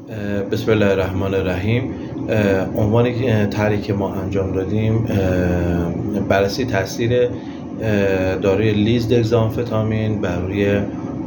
بسم الله الرحمن الرحیم. عنوان طرحی که ما انجام دادیم بررسی تاثیر داروی لیزدگزامفتامین بر روی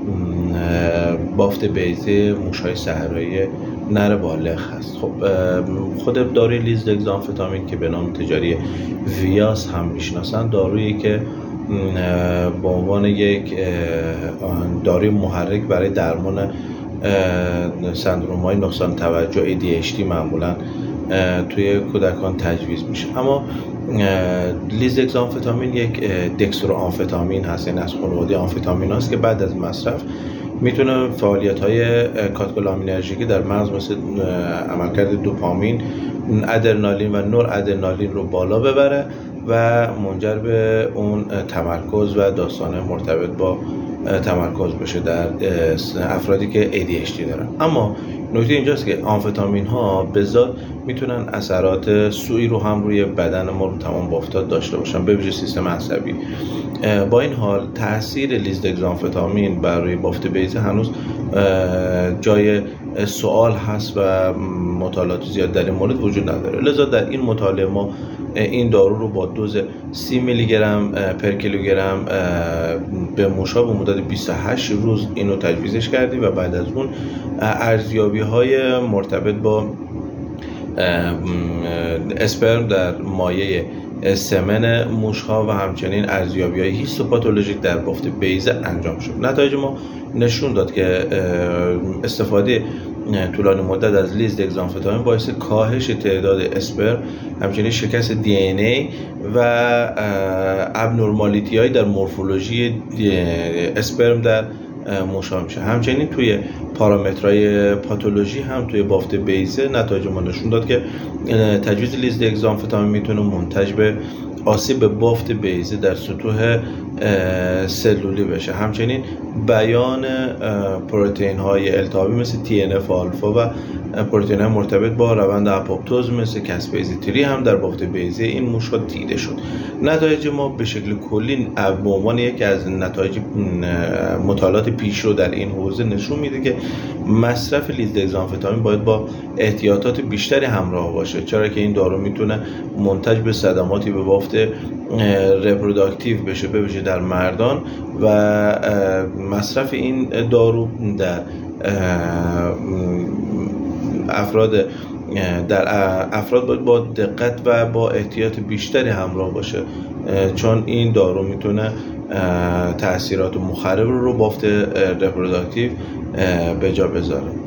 بافت بیضه موش‌های صحرایی نر بالغ هست. خب خود داروی لیزدگزامفتامین که به نام تجاری ویاس هم میشناسن، دارویی که به عنوان یک داروی محرک برای درمان سندروم‌های نقصان توجه ADHD معمولا توی کودکان تجویز میشه. اما لیزدگزامفتامین یک دکستروآمفتامین هست، یعنی از خانواده آمفتامین هست که بعد از مصرف میتونه فعالیت‌های کاتکولامینرژیکی در مغز مثل عملکرد دوپامین، ادرنالین و نورادرنالین رو بالا ببره و منجر به اون تمرکز و داستان مرتبط با تمرکز بشه در افرادی که ADHD دارن. اما نکته اینجاست که آمفتامین ها به ذات میتونن اثرات سوئی رو هم روی بدن ما رو تمام بافتات داشته باشن، به ویژه سیستم عصبی. با این حال تاثیر لیزدگزامفتامین بر روی بافت بیضه هنوز جای سوال هست و مطالعات زیاد در این مورد وجود نداره. لذا در این مطالعه ما این دارو رو با دوز 30 میلی گرم پر کیلوگرم به موشا به مدت 28 روز اینو تجویزش کردیم و بعد از اون ارزیابی‌های مرتبط با اسپرم در مایع سمن موش‌ها و همچنین ارزیابی‌های هیستوپاتولوژیک در بافت بیضه انجام شد. نتایج ما نشون داد که استفاده طولانی مدت از لیزدگزامفتامین باعث کاهش تعداد اسپرم، همچنین شکست DNA و ابنورمالیتی‌های در مورفولوژی اسپرم در موش‌ها میشه. همچنین توی پارامترهای پاتولوژی هم توی بافت بیضه نتایج ما نشون داد که تجویز لیزدگزامفتامین میتونه منتج به آسیب به بافت بیضه در سطوح سلولی بشه. همچنین بیان پروتئین های التهابی مثل TNF آلفا و پروتئین های مرتبط با روند آپوپتوز مثل کاسپیزی 3 هم در بافت بیضه این موش‌ها دیده شد. نتایج ما به شکل کلی به عنوان یکی از نتایج مطالعات پیشرو در این حوزه نشون میده که مصرف لیزدگزامفتامین باید با احتیاطات بیشتری همراه باشه، چرا که این دارو میتونه منتج به صدماتی به بافت رپروداکتیو بشه، به ویژه در مردان، و مصرف این دارو در افراد باید با دقت و با احتیاط بیشتری همراه باشه، چون این دارو میتونه تأثیرات مخرب رو بافت رپروداکتیو به جا بذاره.